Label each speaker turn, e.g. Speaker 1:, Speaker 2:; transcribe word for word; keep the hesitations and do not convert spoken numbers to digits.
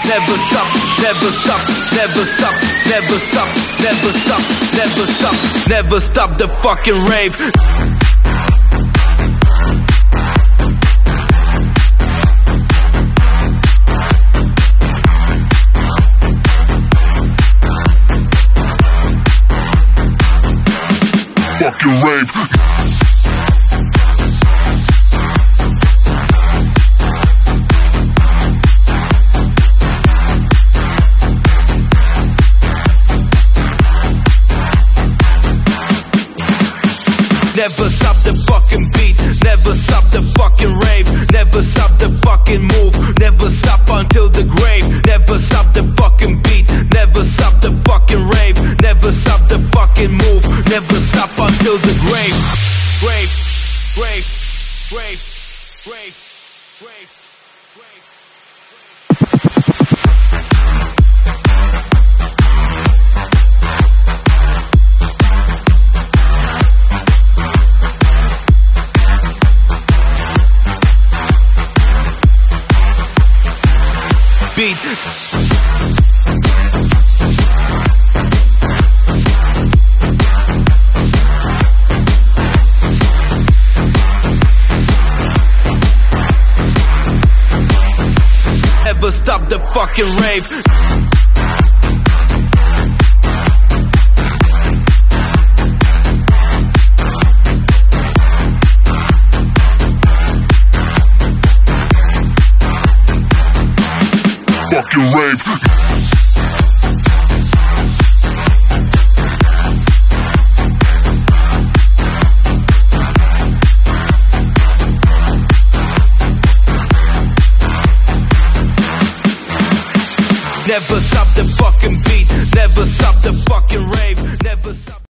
Speaker 1: never stop, never stop, never stop, never stop, never stop, never stop, never stop the fucking rave. Fucking rave. Never stop the fucking beat, never stop the fucking rave, never stop the fucking move, never stop until the grave, never stop the fucking beat, never stop the fucking rave, never stop the fucking move, never stop until the grave. Grave, grave, grave, grave, grave, grave. Beat. Never stop the fucking rave. Fucking rave. Never stop the fucking beat, never stop the fucking rave, never stop.